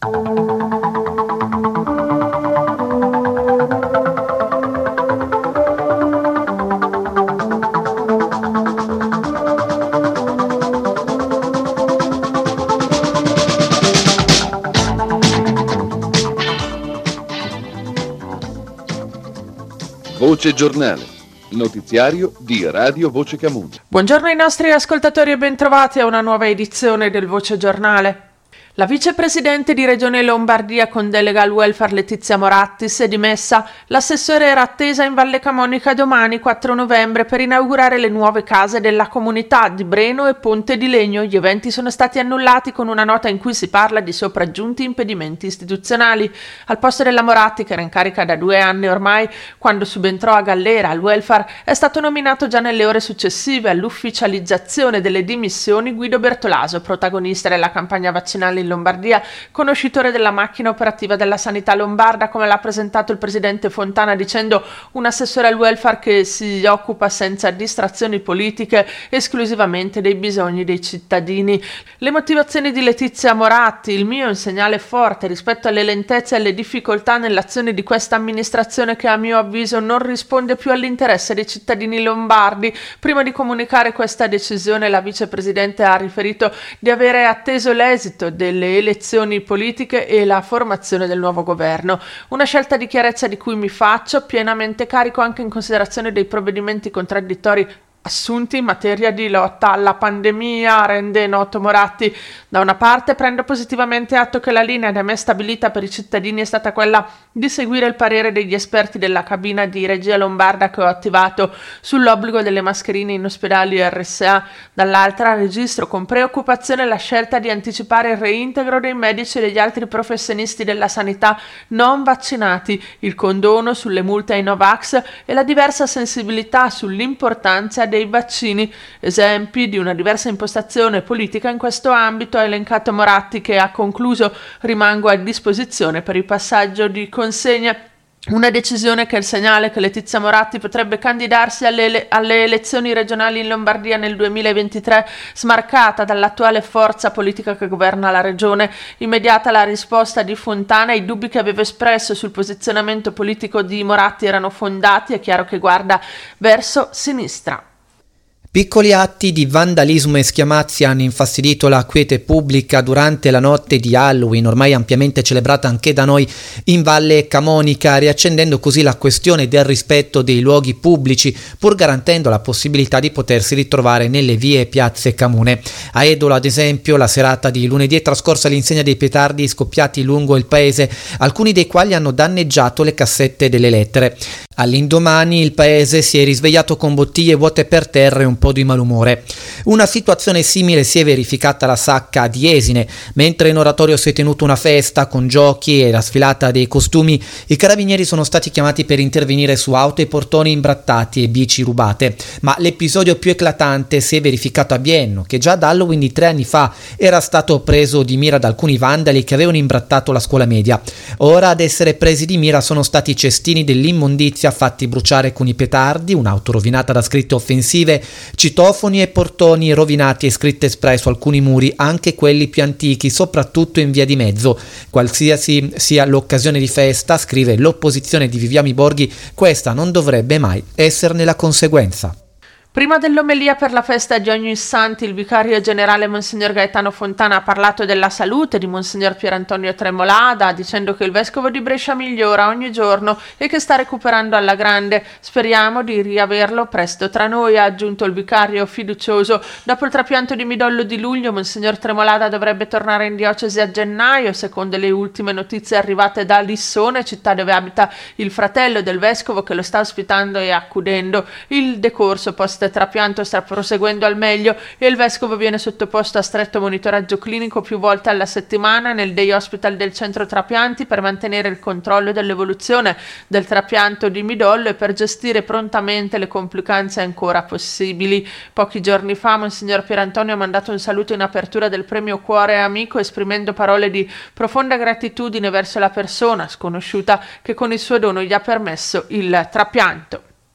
Voce Giornale, notiziario di Radio Voce Camunia. Buongiorno ai nostri ascoltatori e bentrovati a una nuova edizione del Voce Giornale. La vicepresidente di Regione Lombardia con delega al welfare Letizia Moratti si è dimessa. L'assessore era attesa in Valle Camonica domani 4 novembre per inaugurare le nuove case della comunità di Breno e Ponte di Legno. Gli eventi sono stati annullati con una nota in cui si parla di sopraggiunti impedimenti istituzionali. Al posto della Moratti, che era in carica da 2 anni ormai, quando subentrò a Gallera al welfare, è stato nominato già nelle ore successive all'ufficializzazione delle dimissioni Guido Bertolaso, protagonista della campagna vaccinale in Lombardia, conoscitore della macchina operativa della sanità lombarda, come l'ha presentato il presidente Fontana, dicendo un assessore al welfare che si occupa senza distrazioni politiche esclusivamente dei bisogni dei cittadini. Le motivazioni di Letizia Moratti: il mio è un segnale forte rispetto alle lentezze e alle difficoltà nell'azione di questa amministrazione che a mio avviso non risponde più all'interesse dei cittadini lombardi. Prima di comunicare questa decisione la vicepresidente ha riferito di avere atteso l'esito delle elezioni politiche e la formazione del nuovo governo. Una scelta di chiarezza di cui mi faccio pienamente carico anche in considerazione dei provvedimenti contraddittori assunti in materia di lotta alla pandemia, rende noto Moratti. Da una parte prendo positivamente atto che la linea da me stabilita per i cittadini è stata quella di seguire il parere degli esperti della cabina di regia lombarda che ho attivato sull'obbligo delle mascherine in ospedali e RSA. Dall'altra registro con preoccupazione la scelta di anticipare il reintegro dei medici e degli altri professionisti della sanità non vaccinati, il condono sulle multe ai Novax e la diversa sensibilità sull'importanza dei vaccini. Esempi di una diversa impostazione politica in questo ambito ha elencato Moratti, che ha concluso: rimango a disposizione per il passaggio di consegna. Una decisione che è il segnale che Letizia Moratti potrebbe candidarsi alle elezioni regionali in Lombardia nel 2023, smarcata dall'attuale forza politica che governa la regione. Immediata la risposta di Fontana: i dubbi che avevo espresso sul posizionamento politico di Moratti erano fondati, è chiaro che guarda verso sinistra. Piccoli atti di vandalismo e schiamazzi hanno infastidito la quiete pubblica durante la notte di Halloween, ormai ampiamente celebrata anche da noi in Valle Camonica, riaccendendo così la questione del rispetto dei luoghi pubblici, pur garantendo la possibilità di potersi ritrovare nelle vie e piazze camune. A Edolo, ad esempio, la serata di lunedì è trascorsa all'insegna dei petardi scoppiati lungo il paese, alcuni dei quali hanno danneggiato le cassette delle lettere. All'indomani il paese si è risvegliato con bottiglie vuote per terra e un po' di malumore. Una situazione simile si è verificata alla Sacca di Esine. Mentre in oratorio si è tenuta una festa con giochi e la sfilata dei costumi, i carabinieri sono stati chiamati per intervenire su auto e portoni imbrattati e bici rubate. Ma l'episodio più eclatante si è verificato a Bienno, che già da Halloween di 3 anni fa era stato preso di mira da alcuni vandali che avevano imbrattato la scuola media. Ora ad essere presi di mira sono stati i cestini dell'immondizia fatti bruciare con i petardi, un'auto rovinata da scritte offensive, citofoni e portoni rovinati e scritte spray su alcuni muri, anche quelli più antichi, soprattutto in via di mezzo. Qualsiasi sia l'occasione di festa, scrive l'opposizione di Viviani Borghi, questa non dovrebbe mai esserne la conseguenza. Prima dell'omelia per la festa di Ognissanti, il vicario generale Monsignor Gaetano Fontana ha parlato della salute di Monsignor Pierantonio Tremolada, dicendo che il vescovo di Brescia migliora ogni giorno e che sta recuperando alla grande. Speriamo di riaverlo presto tra noi, ha aggiunto il vicario fiducioso. Dopo il trapianto di midollo di luglio, Monsignor Tremolada dovrebbe tornare in diocesi a gennaio, secondo le ultime notizie arrivate da Lissone, città dove abita il fratello del vescovo che lo sta ospitando e accudendo. Il decorso post trapianto sta proseguendo al meglio e il vescovo viene sottoposto a stretto monitoraggio clinico più volte alla settimana nel day hospital del centro trapianti per mantenere il controllo dell'evoluzione del trapianto di midollo e per gestire prontamente le complicanze ancora possibili. Pochi giorni fa Monsignor Pierantonio ha mandato un saluto in apertura del premio Cuore Amico, esprimendo parole di profonda gratitudine verso la persona sconosciuta che con il suo dono gli ha permesso il trapianto.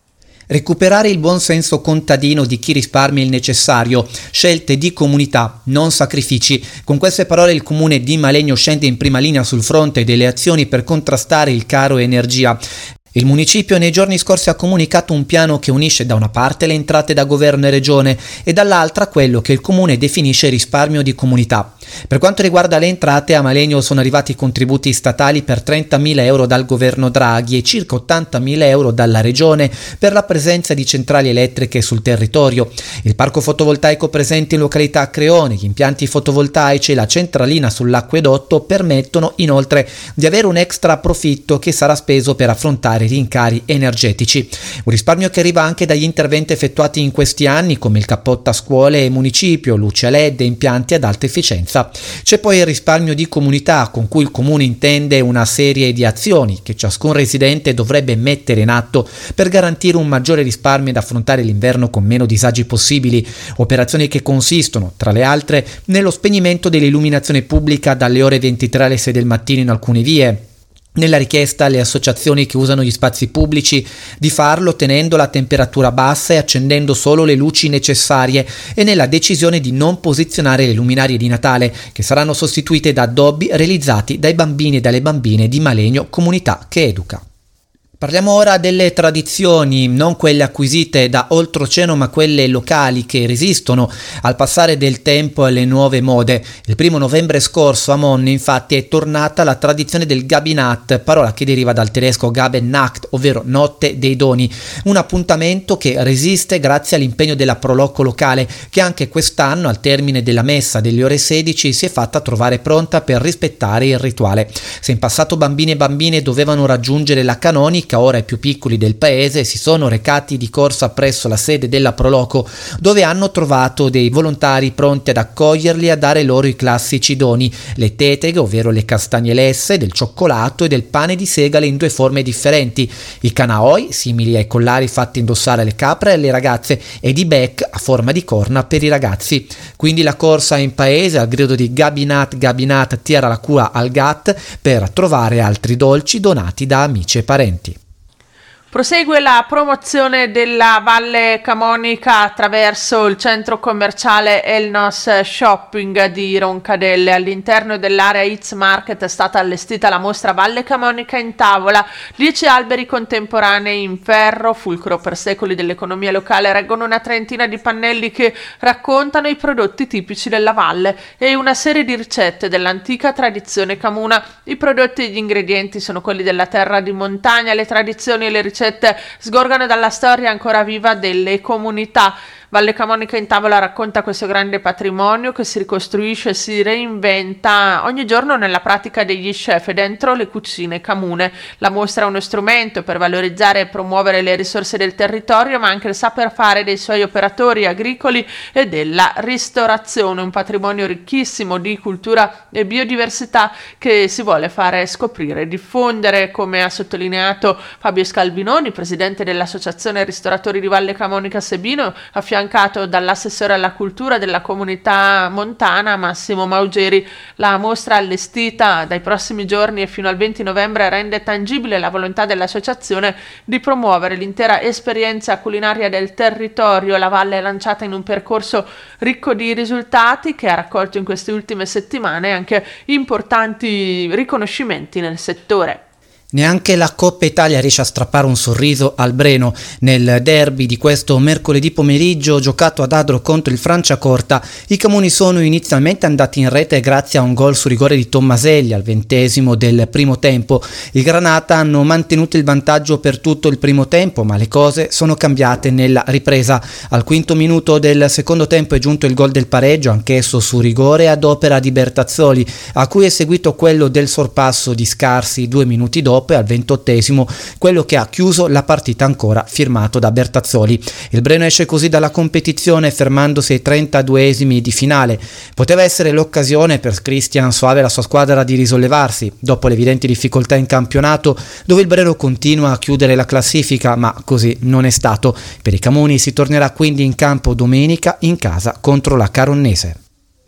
Recuperare il buon senso contadino di chi risparmia il necessario, scelte di comunità, non sacrifici. Con queste parole il comune di Malegno scende in prima linea sul fronte delle azioni per contrastare il caro energia. Il municipio nei giorni scorsi ha comunicato un piano che unisce da una parte le entrate da governo e regione e dall'altra quello che il comune definisce risparmio di comunità. Per quanto riguarda le entrate, a Malegno sono arrivati contributi statali per 30.000 euro dal governo Draghi e circa 80.000 euro dalla regione per la presenza di centrali elettriche sul territorio. Il parco fotovoltaico presente in località Creone, gli impianti fotovoltaici e la centralina sull'acquedotto permettono inoltre di avere un extra profitto che sarà speso per affrontare rincari energetici. Un risparmio che arriva anche dagli interventi effettuati in questi anni come il cappotto a scuole e municipio, luce LED e impianti ad alta efficienza. C'è poi il risparmio di comunità con cui il comune intende una serie di azioni che ciascun residente dovrebbe mettere in atto per garantire un maggiore risparmio ed affrontare l'inverno con meno disagi possibili. Operazioni che consistono, tra le altre, nello spegnimento dell'illuminazione pubblica dalle ore 23 alle 6 del mattino in alcune vie, nella richiesta alle associazioni che usano gli spazi pubblici di farlo tenendo la temperatura bassa e accendendo solo le luci necessarie, e nella decisione di non posizionare le luminarie di Natale, che saranno sostituite da addobbi realizzati dai bambini e dalle bambine di Malegno, comunità che educa. Parliamo ora delle tradizioni, non quelle acquisite da oltreoceano ma quelle locali che resistono al passare del tempo e alle nuove mode. Il 1 novembre scorso a Monne infatti è tornata la tradizione del Gabinat, parola che deriva dal tedesco Gabennacht, ovvero notte dei doni, un appuntamento che resiste grazie all'impegno della Proloco locale, che anche quest'anno al termine della messa delle ore 16 si è fatta trovare pronta per rispettare il rituale. Se in passato bambini e bambine dovevano raggiungere la canonica, ora i più piccoli del paese si sono recati di corsa presso la sede della Proloco, dove hanno trovato dei volontari pronti ad accoglierli e a dare loro i classici doni, le teteghe, ovvero le castagne lesse, del cioccolato e del pane di segale in 2 forme differenti, i canaoi, simili ai collari fatti indossare alle capre e alle ragazze, ed i bec a forma di corna per i ragazzi. Quindi la corsa in paese al grido di Gabinat, Gabinat, tira la cura al gat per trovare altri dolci donati da amici e parenti. Prosegue la promozione della Valle Camonica attraverso il centro commerciale Elnos Shopping di Roncadelle. All'interno dell'area It's Market è stata allestita la mostra Valle Camonica in tavola. 10 alberi contemporanei in ferro, fulcro per secoli dell'economia locale, reggono una trentina di pannelli che raccontano i prodotti tipici della valle e una serie di ricette dell'antica tradizione camuna. I prodotti e gli ingredienti sono quelli della terra di montagna, le tradizioni e le ricette sgorgano dalla storia ancora viva delle comunità. Valle Camonica in tavola racconta questo grande patrimonio che si ricostruisce e si reinventa ogni giorno nella pratica degli chef e dentro le cucine camune. La mostra è uno strumento per valorizzare e promuovere le risorse del territorio, ma anche il saper fare dei suoi operatori agricoli e della ristorazione, un patrimonio ricchissimo di cultura e biodiversità che si vuole fare scoprire e diffondere, come ha sottolineato Fabio Scalvinoni, presidente dell'Associazione Ristoratori di Valle Camonica Sebino, affiancato dall'assessore alla cultura della comunità montana Massimo Maugeri. La mostra allestita dai prossimi giorni e fino al 20 novembre rende tangibile la volontà dell'associazione di promuovere l'intera esperienza culinaria del territorio. La valle è lanciata in un percorso ricco di risultati che ha raccolto in queste ultime settimane anche importanti riconoscimenti nel settore. Neanche la Coppa Italia riesce a strappare un sorriso al Breno. Nel derby di questo mercoledì pomeriggio giocato ad Adro contro il Franciacorta, i Camuni sono inizialmente andati in rete grazie a un gol su rigore di Tommaselli al 20° del primo tempo. I Granata hanno mantenuto il vantaggio per tutto il primo tempo, ma le cose sono cambiate nella ripresa. Al 5° minuto del secondo tempo è giunto il gol del pareggio, anch'esso su rigore ad opera di Bertazzoli, a cui è seguito quello del sorpasso di Scarsi 2 minuti dopo, e al 28° quello che ha chiuso la partita, ancora firmato da Bertazzoli. Il Breno esce così dalla competizione fermandosi ai 32esimi di finale. Poteva essere l'occasione per Cristian Soave e la sua squadra di risollevarsi dopo le evidenti difficoltà in campionato, dove il Breno continua a chiudere la classifica, ma così non è stato. Per i Camuni si tornerà quindi in campo domenica in casa contro la Caronnese.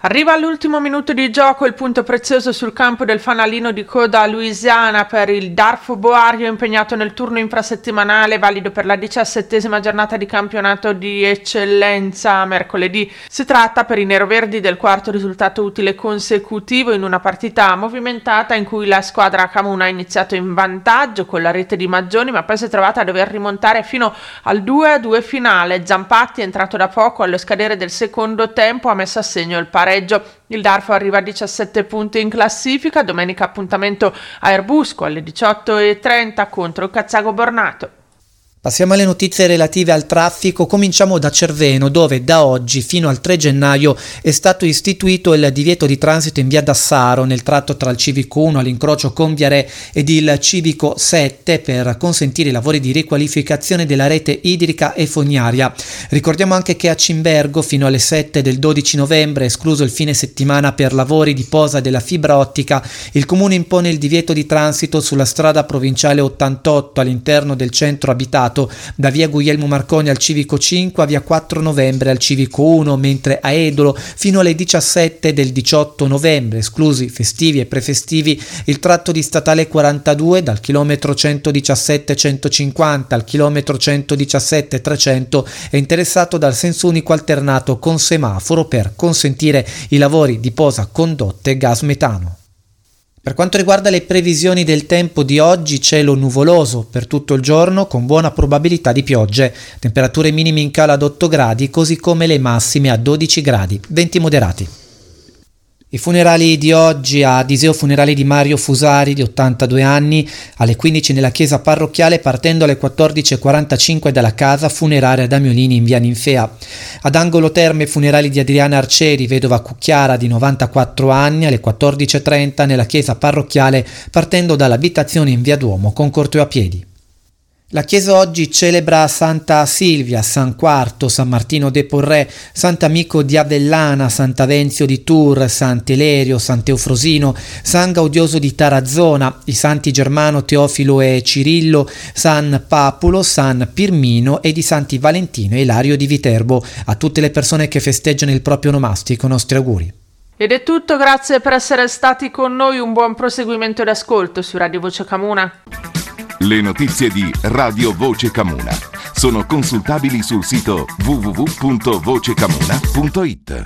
Arriva all'ultimo minuto di gioco il punto prezioso sul campo del fanalino di coda Louisiana per il Darfo Boario impegnato nel turno infrasettimanale valido per la 17ª giornata di campionato di eccellenza mercoledì. Si tratta per i neroverdi del quarto risultato utile consecutivo in una partita movimentata in cui la squadra Camuna ha iniziato in vantaggio con la rete di Maggioni, ma poi si è trovata a dover rimontare fino al 2-2 finale. Zampatti, entrato da poco allo scadere del secondo tempo, ha messo a segno il pareggio. Il Darfo arriva a 17 punti in classifica. Domenica appuntamento a Erbusco alle 18:30 contro Cazzago Bornato. Passiamo alle notizie relative al traffico. Cominciamo da Cerveno, dove da oggi fino al 3 gennaio è stato istituito il divieto di transito in via Dassaro nel tratto tra il civico 1 all'incrocio con via Re ed il civico 7 per consentire i lavori di riqualificazione della rete idrica e fognaria. Ricordiamo anche che a Cimbergo fino alle 7 del 12 novembre, escluso il fine settimana per lavori di posa della fibra ottica, il comune impone il divieto di transito sulla strada provinciale 88 all'interno del centro abitato da via Guglielmo Marconi al civico 5 a via 4 novembre al civico 1, mentre a Edolo fino alle 17 del 18 novembre, esclusi festivi e prefestivi, il tratto di statale 42 dal chilometro 117-150 al chilometro 117-300 è interessato dal senso unico alternato con semaforo per consentire i lavori di posa condotte gas metano. Per quanto riguarda le previsioni del tempo di oggi, cielo nuvoloso per tutto il giorno con buona probabilità di piogge, temperature minime in calo ad 8 gradi, così come le massime a 12 gradi, venti moderati. I funerali di oggi a Diseo funerali di Mario Fusari di 82 anni alle 15 nella chiesa parrocchiale, partendo alle 14:45 dalla casa funeraria Damiolini in via Ninfea. Ad Angolo Terme funerali di Adriana Arcieri, vedova Cucchiara di 94 anni alle 14:30 nella chiesa parrocchiale, partendo dall'abitazione in via Duomo con corteo a piedi. La chiesa oggi celebra Santa Silvia, San Quarto, San Martino de Porré, Sant'Amico di Avellana, Sant'Avenzio di Tours, Sant'Elerio, Sant'Eufrosino, San Gaudioso di Tarazzona, i santi Germano, Teofilo e Cirillo, San Papulo, San Pirmino ed i santi Valentino e Ilario di Viterbo. A tutte le persone che festeggiano il proprio onomastico, nostri auguri. Ed è tutto, grazie per essere stati con noi, un buon proseguimento d'ascolto su Radio Voce Camuna. Le notizie di Radio Voce Camuna sono consultabili sul sito www.vocecamuna.it.